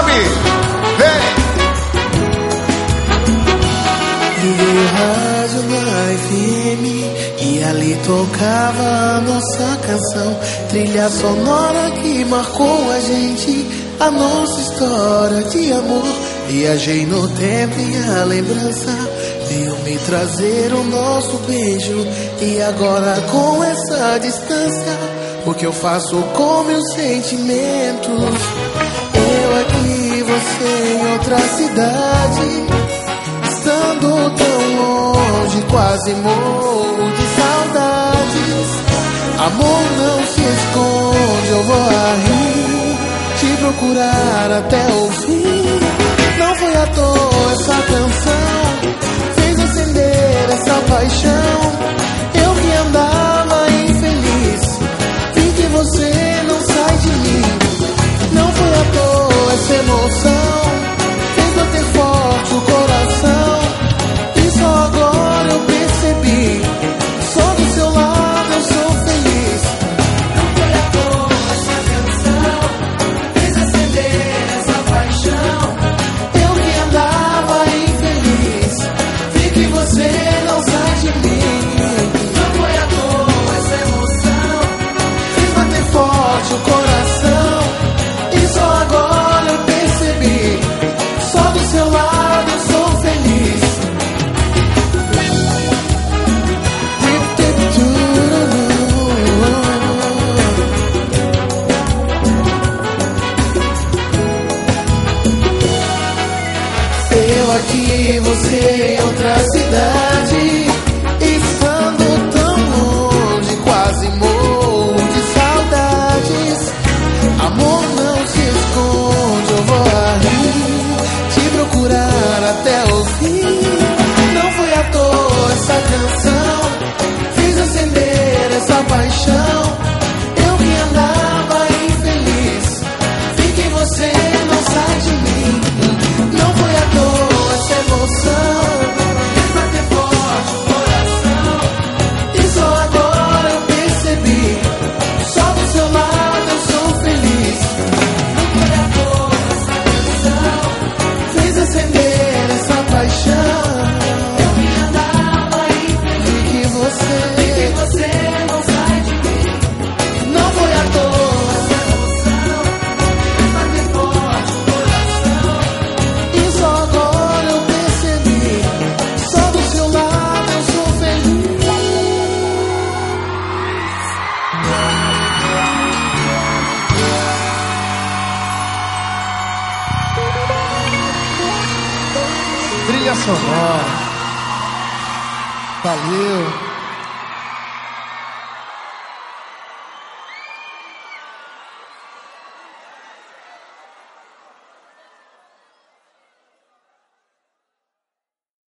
sabe? Vem! Liguei o rádio na FM e ali tocava a nossa canção, trilha sonora que marcou a gente, a nossa história de amor. Viajei no tempo e a lembrança veio me trazer o nosso beijo. E agora com essa distância, o que eu faço com meus sentimentos? Eu aqui, você em outra cidade, estando tão longe, quase morro de saudades. Amor, não se esconde, eu vou a rir, te procurar até o fim. Não foi à toa essa canção, fez acender essa paixão. Eu que andava infeliz, vi que você não sai de mim. Não foi à toa essa emoção, fez bater forte o coração. E só agora eu percebi, só do seu lado eu sou feliz. Não foi à toa essa canção, fez acender essa paixão. Eu que andava infeliz, vi que você não sai de mim. Não foi à toa essa emoção, fez bater forte o coração. E só agora eu percebi, só do seu lado eu sou feliz. Eu aqui, você em outra cidade, estando tão longe, quase morro de saudades. Amor, não se esconde, eu vou a rir, te procurar até o fim. Não foi à toa essa canção, fez acender essa paixão. Eu que andava infeliz, vi que você não sai de mim. Não foi à toa essa emoção, fez bater forte o coração. E só agora eu percebi, só do seu lado eu sou feliz. Não foi à toa essa canção, fez acender essa paixão. Eu que andava infeliz, vi que você não sai de mim. Não foi à toa essa emoção, fez bater forte o coração. E só agora eu percebi, só do seu lado eu sou feliz. Trilha sonora. Valeu.